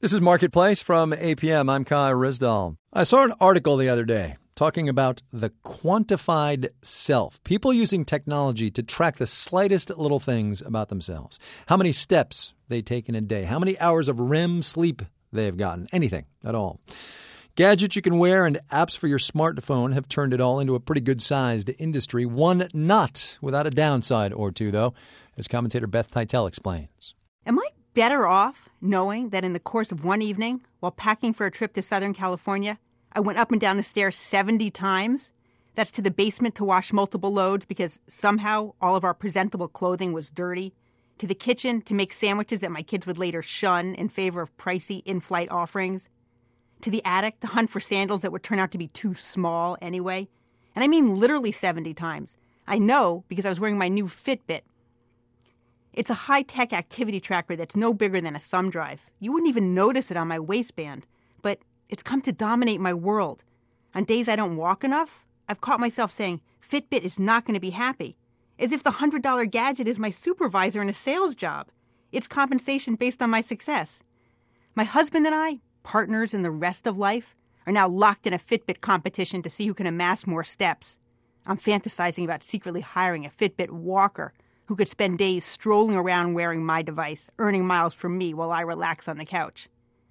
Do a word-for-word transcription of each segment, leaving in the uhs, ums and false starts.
This is Marketplace from A P M. I'm Kai Rizdal. I saw an article the other day talking about the quantified self. People using technology to track the slightest little things about themselves. How many steps they take in a day. How many hours of R E M sleep they've gotten. Anything at all. Gadgets you can wear and apps for your smartphone have turned it all into a pretty good-sized industry. One not without a downside or two, though, as commentator Beth Titel explains. Am I better off knowing that in the course of one evening, while packing for a trip to Southern California, I went up and down the stairs seventy times? That's to the basement to wash multiple loads because somehow all of our presentable clothing was dirty. To the kitchen to make sandwiches that my kids would later shun in favor of pricey in-flight offerings. To the attic to hunt for sandals that would turn out to be too small anyway. And I mean literally seventy times. I know because I was wearing my new Fitbit. It's a high-tech activity tracker that's no bigger than a thumb drive. You wouldn't even notice it on my waistband. But it's come to dominate my world. On days I don't walk enough, I've caught myself saying, Fitbit is not going to be happy. As if the one hundred dollars gadget is my supervisor in a sales job. It's compensation based on my success. My husband and I, partners in the rest of life, are now locked in a Fitbit competition to see who can amass more steps. I'm fantasizing about secretly hiring a Fitbit walker who could spend days strolling around wearing my device, earning miles from me while I relax on the couch.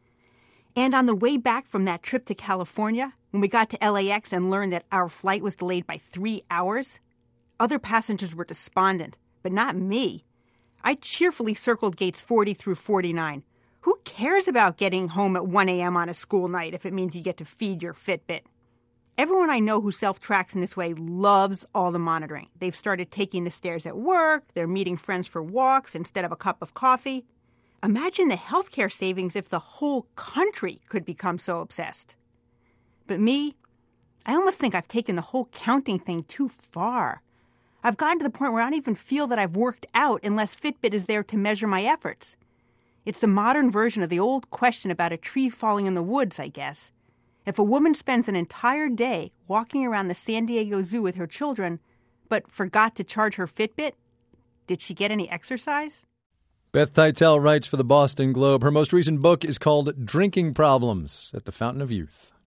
And on the way back from that trip to California, when we got to L A X and learned that our flight was delayed by three hours, other passengers were despondent, but not me. I cheerfully circled gates forty through forty-nine. Who cares about getting home at one a.m. on a school night if it means you get to feed your Fitbit? Everyone I know who self-tracks in this way loves all the monitoring. They've started taking the stairs at work. They're meeting friends for walks instead of a cup of coffee. Imagine the healthcare savings if the whole country could become so obsessed. But me, I almost think I've taken the whole counting thing too far. I've gotten to the point where I don't even feel that I've worked out unless Fitbit is there to measure my efforts. It's the modern version of the old question about a tree falling in the woods, I guess. If a woman spends an entire day walking around the San Diego Zoo with her children, but forgot to charge her Fitbit, did she get any exercise? Beth Titel writes for the Boston Globe. Her most recent book is called Drinking Problems at the Fountain of Youth.